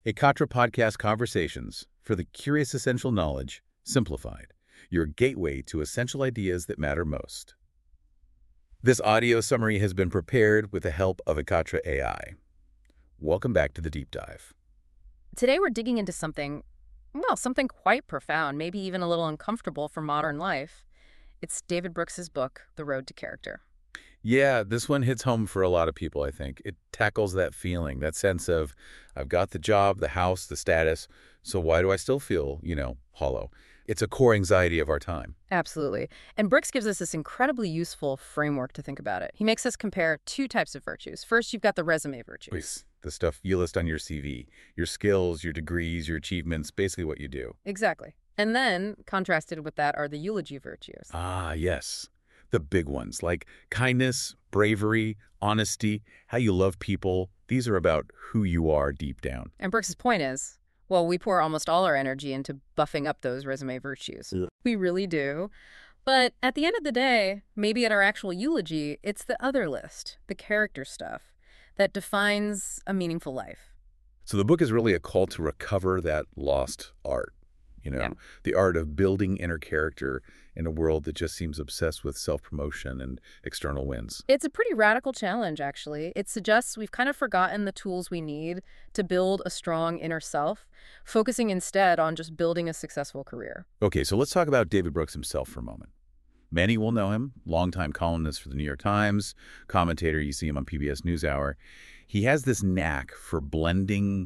Ekatra Podcast Conversations for the Curious Essential Knowledge, Simplified, your gateway to essential ideas that matter most. This audio summary has been prepared with the help of Ekatra AI. Welcome back to the Deep Dive. Today we're digging into something quite profound, maybe even a little uncomfortable for modern life. It's David Brooks's book, The Road to Character. Yeah, this one hits home for a lot of people, I think. It tackles that feeling, that sense of, I've got the job, the house, the status, so why do I still feel, hollow? It's a core anxiety of our time. Absolutely. And Brooks gives us this incredibly useful framework to think about it. He makes us compare two types of virtues. First, you've got the resume virtues. Please, the stuff you list on your CV, your skills, your degrees, your achievements, basically what you do. Exactly. And then, contrasted with that, are the eulogy virtues. Ah, yes. The big ones, like kindness, bravery, honesty, how you love people. These are about who you are deep down. And Brooks's point is, well, we pour almost all our energy into buffing up those resume virtues. Yeah. We really do. But at the end of the day, maybe at our actual eulogy, it's the other list, the character stuff, that defines a meaningful life. So the book is really a call to recover that lost art, Yeah. the art of building inner character in a world that just seems obsessed with self-promotion and external wins. It's a pretty radical challenge, actually. It suggests we've kind of forgotten the tools we need to build a strong inner self, focusing instead on just building a successful career. Okay, so let's talk about David Brooks himself for a moment. Many will know him, longtime columnist for the New York Times, commentator, you see him on PBS NewsHour. He has this knack for blending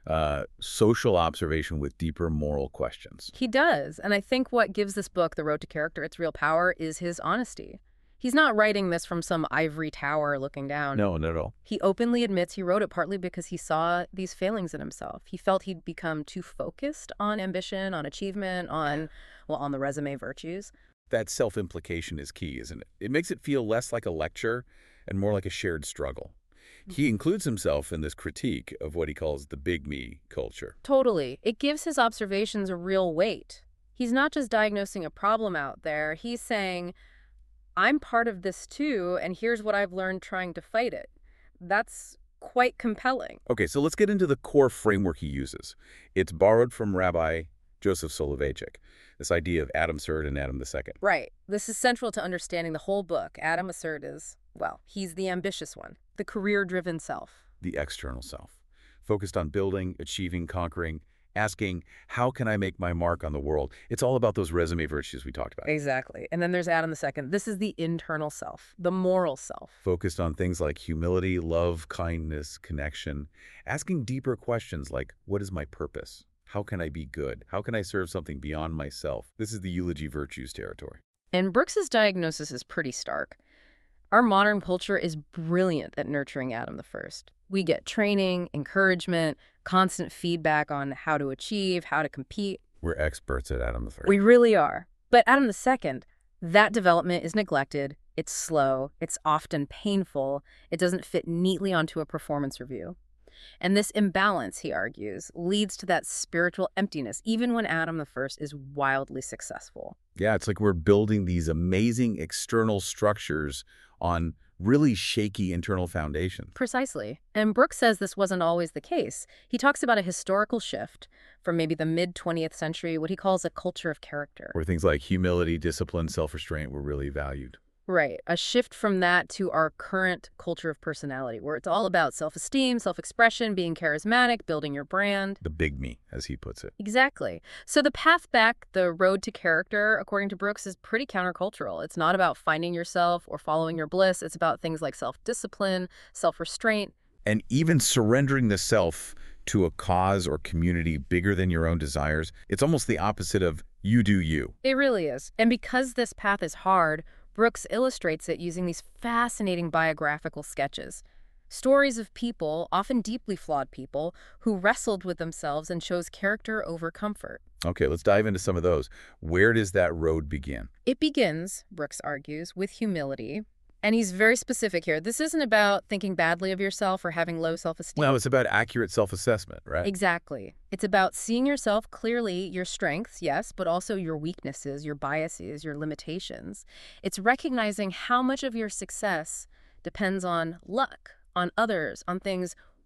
social observation with deeper moral questions. He does, and I think what gives this book, The Road to Character, its real power is his honesty. He's not writing this from some ivory tower looking down. No, not at all. He openly admits he wrote it partly because he saw these failings in himself. He felt he'd become too focused on ambition, on achievement, on the resume virtues. That self-implication is key, isn't it? It makes it feel less like a lecture and more like a shared struggle. He includes himself in this critique of what he calls the big me culture. Totally. It gives his observations a real weight. He's not just diagnosing a problem out there. He's saying, I'm part of this too, and here's what I've learned trying to fight it. That's quite compelling. Okay, so let's get into the core framework he uses. It's borrowed from Rabbi Joseph Soloveitchik, this idea of Adam Third and Adam II. Right. This is central to understanding the whole book. Adam Assert is, he's the ambitious one, the career-driven self. The external self, focused on building, achieving, conquering, asking, how can I make my mark on the world? It's all about those resume virtues we talked about. Exactly. And then there's Adam II. This is the internal self, the moral self. Focused on things like humility, love, kindness, connection, asking deeper questions like, what is my purpose? How can I be good? How can I serve something beyond myself? This is the eulogy virtues territory. And Brooks's diagnosis is pretty stark. Our modern culture is brilliant at nurturing Adam I. We get training, encouragement, constant feedback on how to achieve, how to compete. We're experts at Adam III. We really are. But Adam II, that development is neglected. It's slow. It's often painful. It doesn't fit neatly onto a performance review. And this imbalance, he argues, leads to that spiritual emptiness, even when Adam I is wildly successful. Yeah, it's like we're building these amazing external structures on really shaky internal foundations. Precisely. And Brooks says this wasn't always the case. He talks about a historical shift from maybe the mid-20th century, what he calls a culture of character. Where things like humility, discipline, self-restraint were really valued. Right. A shift from that to our current culture of personality, where it's all about self-esteem, self-expression, being charismatic, building your brand. The big me, as he puts it. Exactly. So the path back, the road to character, according to Brooks, is pretty countercultural. It's not about finding yourself or following your bliss. It's about things like self-discipline, self-restraint. And even surrendering the self to a cause or community bigger than your own desires. It's almost the opposite of you do you. It really is. And because this path is hard, Brooks illustrates it using these fascinating biographical sketches. Stories of people, often deeply flawed people, who wrestled with themselves and chose character over comfort. Okay, let's dive into some of those. Where does that road begin? It begins, Brooks argues, with humility. And he's very specific here. This isn't about thinking badly of yourself or having low self-esteem. Well, it's about accurate self-assessment, right? Exactly. It's about seeing yourself clearly, your strengths, yes, but also your weaknesses, your biases, your limitations. It's recognizing how much of your success depends on luck, on others, on things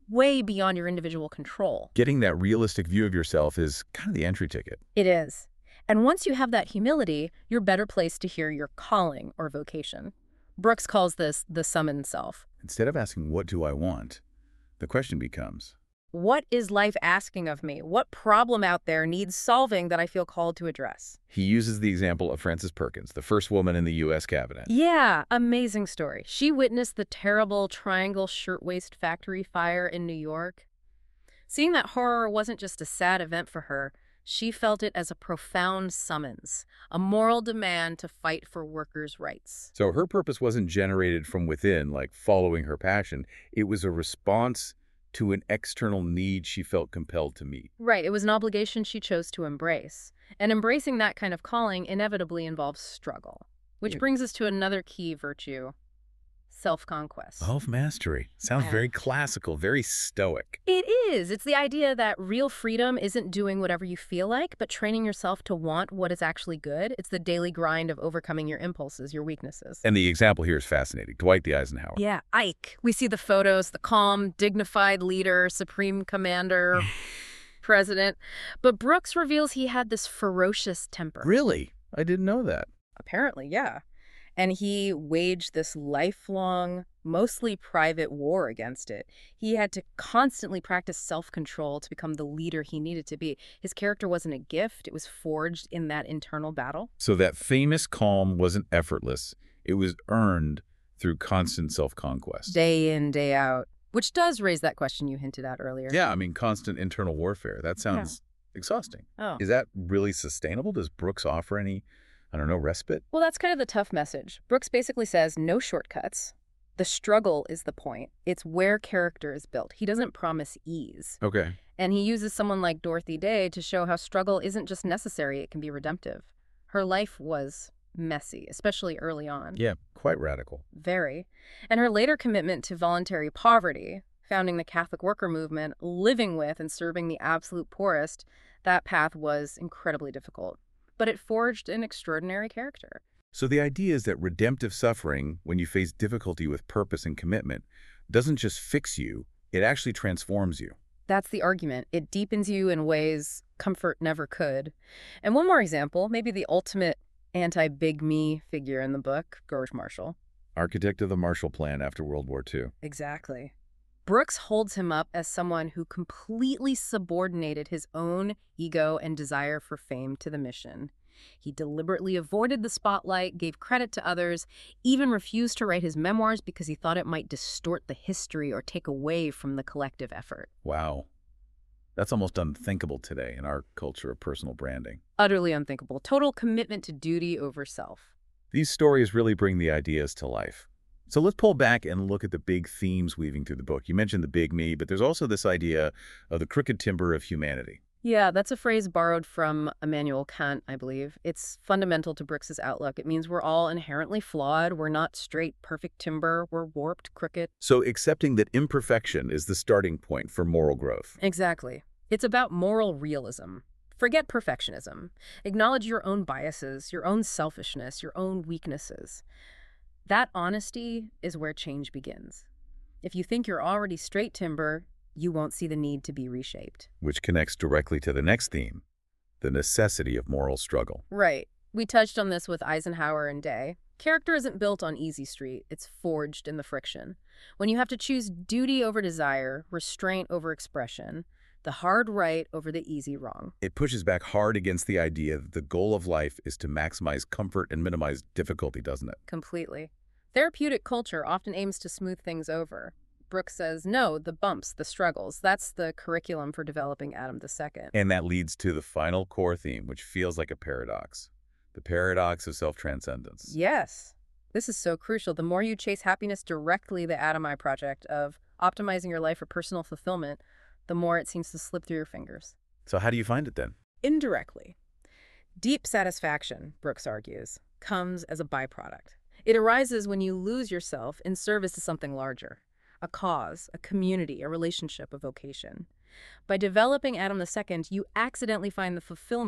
way beyond your individual control. Getting that realistic view of yourself is kind of the entry ticket. It is. And once you have that humility, you're better placed to hear your calling or vocation. Brooks calls this the summoned self. Instead of asking, what do I want? The question becomes, What is life asking of me? What problem out there needs solving that I feel called to address? he uses the example of Frances Perkins, the first woman in the U.S. cabinet. Yeah, amazing story. She witnessed the terrible Triangle Shirtwaist Factory fire in New York. Seeing that horror wasn't just a sad event for her. She felt it as a profound summons, a moral demand to fight for workers' rights. So her purpose wasn't generated from within, like following her passion. It was a response to an external need she felt compelled to meet. Right, it was an obligation she chose to embrace. And embracing that kind of calling inevitably involves struggle. Which Yeah. brings us to another key virtue, self-conquest. Self-mastery. Sounds Yeah. very classical, very stoic. It is. It's the idea that real freedom isn't doing whatever you feel like, but training yourself to want what is actually good. It's the daily grind of overcoming your impulses, your weaknesses. And the example here is fascinating. Dwight D. Eisenhower. Yeah, Ike. We see the photos, the calm, dignified leader, supreme commander, president. But Brooks reveals he had this ferocious temper. Really? I didn't know that. Apparently, yeah. And he waged this lifelong, mostly private war against it. He had to constantly practice self-control to become the leader he needed to be. His character wasn't a gift. It was forged in that internal battle. So that famous calm wasn't effortless. It was earned through constant self-conquest. Day in, day out. Which does raise that question you hinted at earlier. Yeah, I mean, constant internal warfare. That sounds exhausting. Oh. Is that really sustainable? Does Brooks offer any, I don't know, respite? Well, that's kind of the tough message. Brooks basically says no shortcuts. The struggle is the point. It's where character is built. He doesn't promise ease. Okay. And he uses someone like Dorothy Day to show how struggle isn't just necessary, it can be redemptive. Her life was messy, especially early on. Yeah, quite radical. Very. And her later commitment to voluntary poverty, founding the Catholic worker movement, living with and serving the absolute poorest, that path was incredibly difficult. But it forged an extraordinary character. So the idea is that redemptive suffering, when you face difficulty with purpose and commitment, doesn't just fix you, it actually transforms you. That's the argument. It deepens you in ways comfort never could. And one more example, maybe the ultimate anti-big me figure in the book, George Marshall. Architect of the Marshall Plan after World War II. Exactly. Brooks holds him up as someone who completely subordinated his own ego and desire for fame to the mission. He deliberately avoided the spotlight, gave credit to others, even refused to write his memoirs because he thought it might distort the history or take away from the collective effort. Wow. That's almost unthinkable today in our culture of personal branding. Utterly unthinkable. Total commitment to duty over self. These stories really bring the ideas to life. So let's pull back and look at the big themes weaving through the book. You mentioned the big me, but there's also this idea of the crooked timber of humanity. Yeah, that's a phrase borrowed from Immanuel Kant, I believe. It's fundamental to Brooks's outlook. It means we're all inherently flawed. We're not straight, perfect timber. We're warped, crooked. So accepting that imperfection is the starting point for moral growth. Exactly. It's about moral realism. Forget perfectionism. Acknowledge your own biases, your own selfishness, your own weaknesses. That honesty is where change begins. If you think you're already straight timber, you won't see the need to be reshaped. Which connects directly to the next theme, the necessity of moral struggle. Right. We touched on this with Eisenhower and Day. Character isn't built on easy street. It's forged in the friction. When you have to choose duty over desire, restraint over expression, the hard right over the easy wrong. It pushes back hard against the idea that the goal of life is to maximize comfort and minimize difficulty, doesn't it? Completely. Therapeutic culture often aims to smooth things over. Brooks says, no, the bumps, the struggles, that's the curriculum for developing Adam II. And that leads to the final core theme, which feels like a paradox. The paradox of self-transcendence. Yes. This is so crucial. The more you chase happiness directly, the Adam I project of optimizing your life for personal fulfillment, the more it seems to slip through your fingers. So how do you find it then? Indirectly. Deep satisfaction, Brooks argues, comes as a byproduct. It arises when you lose yourself in service to something larger. A cause, a community, a relationship, a vocation. By developing Adam II, you accidentally find the fulfillment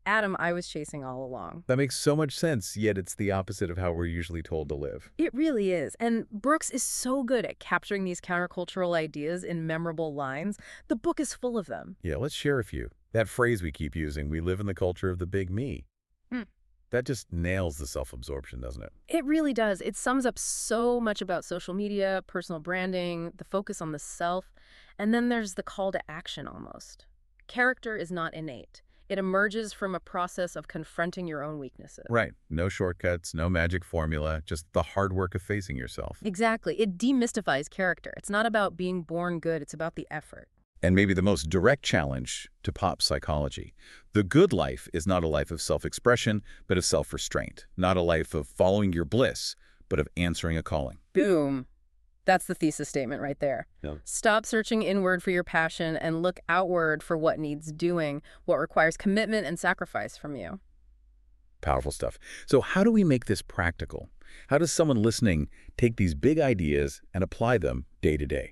Adam I was chasing all along. That makes so much sense, yet it's the opposite of how we're usually told to live. It really is. And Brooks is so good at capturing these countercultural ideas in memorable lines. The book is full of them. Yeah, let's share a few. That phrase we keep using, we live in the culture of the big me. Hmm. That just nails the self-absorption, doesn't it? It really does. It sums up so much about social media, personal branding, the focus on the self, and then there's the call to action almost. Character is not innate. It emerges from a process of confronting your own weaknesses. Right. No shortcuts, no magic formula, just the hard work of facing yourself. Exactly. It demystifies character. It's not about being born good, it's about the effort. And maybe the most direct challenge to pop psychology. The good life is not a life of self-expression, but of self-restraint. Not a life of following your bliss, but of answering a calling. Boom. That's the thesis statement right there. Yeah. Stop searching inward for your passion and look outward for what needs doing, what requires commitment and sacrifice from you. Powerful stuff. So how do we make this practical? How does someone listening take these big ideas and apply them day to day?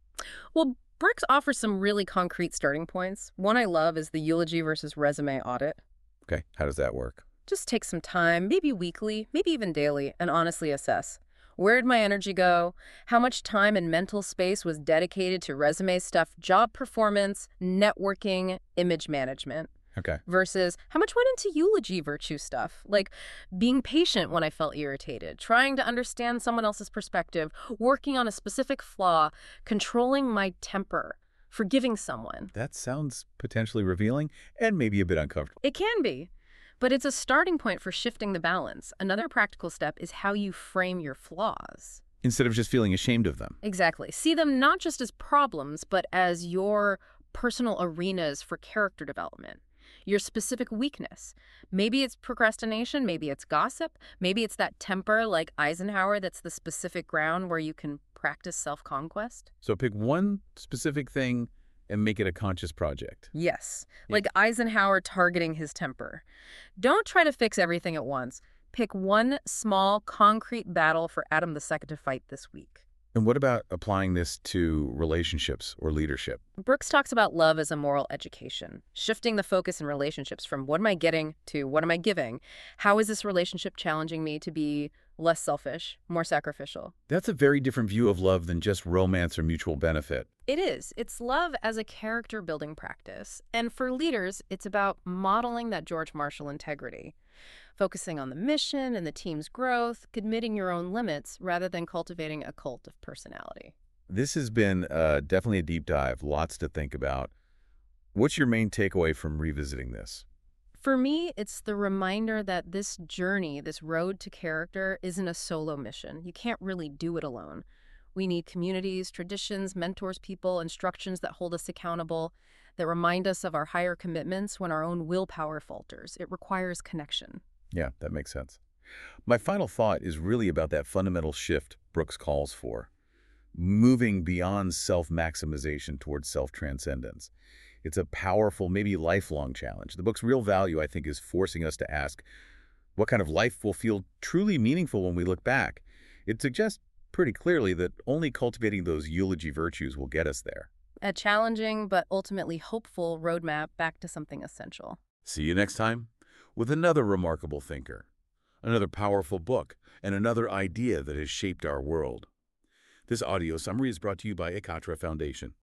Well, Brooks offers some really concrete starting points. One I love is the eulogy versus resume audit. Okay, how does that work? Just take some time, maybe weekly, maybe even daily, and honestly assess. Where did my energy go? How much time and mental space was dedicated to resume stuff, job performance, networking, image management? Okay. Versus how much went into eulogy virtue stuff, like being patient when I felt irritated, trying to understand someone else's perspective, working on a specific flaw, controlling my temper, forgiving someone. That sounds potentially revealing and maybe a bit uncomfortable. It can be, but it's a starting point for shifting the balance. Another practical step is how you frame your flaws. Instead of just feeling ashamed of them. Exactly. See them not just as problems, but as your personal arenas for character development. Your specific weakness. Maybe it's procrastination, maybe it's gossip, maybe it's that temper like Eisenhower that's the specific ground where you can practice self-conquest. So pick one specific thing and make it a conscious project. Yes, like Eisenhower targeting his temper. Don't try to fix everything at once. Pick one small, concrete battle for Adam II to fight this week. And what about applying this to relationships or leadership? Brooks talks about love as a moral education, shifting the focus in relationships from what am I getting to what am I giving? How is this relationship challenging me to be less selfish, more sacrificial? That's a very different view of love than just romance or mutual benefit. It is. It's love as a character-building practice. And for leaders, it's about modeling that George Marshall integrity, focusing on the mission and the team's growth, admitting your own limits rather than cultivating a cult of personality. This has been definitely a deep dive, lots to think about. What's your main takeaway from revisiting this? For me, it's the reminder that this journey, this road to character, isn't a solo mission. You can't really do it alone. We need communities, traditions, mentors, people, instructions that hold us accountable, that remind us of our higher commitments when our own willpower falters. It requires connection. Yeah, that makes sense. My final thought is really about that fundamental shift Brooks calls for, moving beyond self-maximization towards self-transcendence. It's a powerful, maybe lifelong challenge. The book's real value, I think, is forcing us to ask what kind of life will feel truly meaningful when we look back. It suggests pretty clearly that only cultivating those eulogy virtues will get us there. A challenging but ultimately hopeful roadmap back to something essential. See you next time with another remarkable thinker, another powerful book, and another idea that has shaped our world. This audio summary is brought to you by Ekatra Foundation.